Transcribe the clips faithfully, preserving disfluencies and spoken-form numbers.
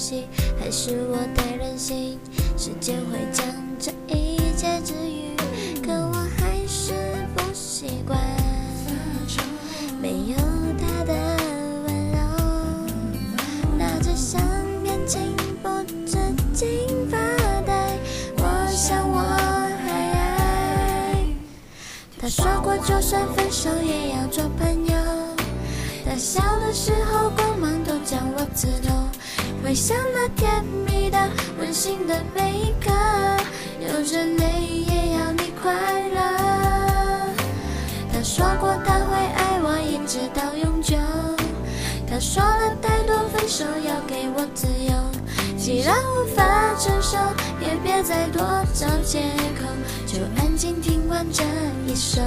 惜，还是我太任性？时间会将这一切治愈，可我还是不习惯没有他的温柔，拿着香烟情不自禁发呆。我想我还爱他，说过就算分手也要做朋友。他笑的时候光芒都将我刺透，回想那甜蜜的温馨的每一刻，流着泪也要你快乐。他说过他会爱我一直到永久，他说了太多分手要给我自由，既然无法承受也别再多找借口，就安静听完这一首。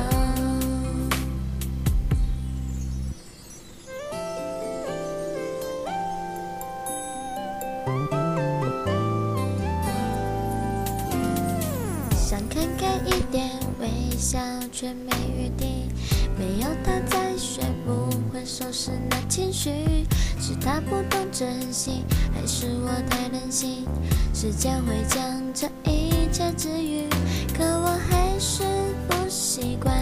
想看看一点微笑却没余地，没有他在学不会收拾那情绪，是他不懂珍惜，还是我太任性？时间会将这一切治愈，可我还是不习惯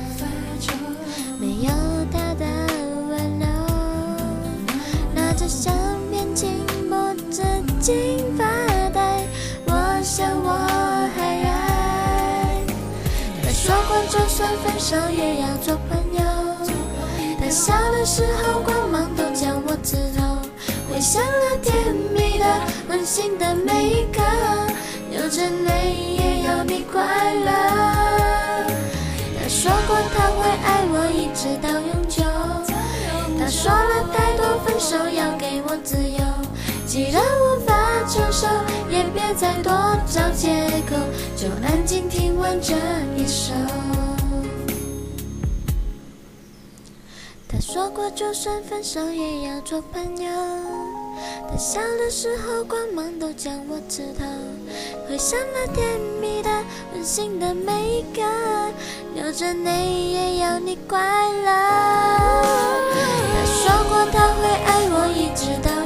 没有他的温柔，拿着香烟情不自禁发呆。我想我还爱他，说过就算分手也要做朋友。他笑的时候光芒都将我刺透，回想那甜蜜的温馨的每一刻，流着泪也要你快乐。他说过他会爱我一直到永久，他说了太多分手要给我自由，既然无法承受也别再多找借口，就安静听完这一首。他说过就算分手也要做朋友，他笑的时候光芒都将我刺透，回想那甜蜜的温馨的每一刻，流着泪也要你快乐。他说过他会爱我一直到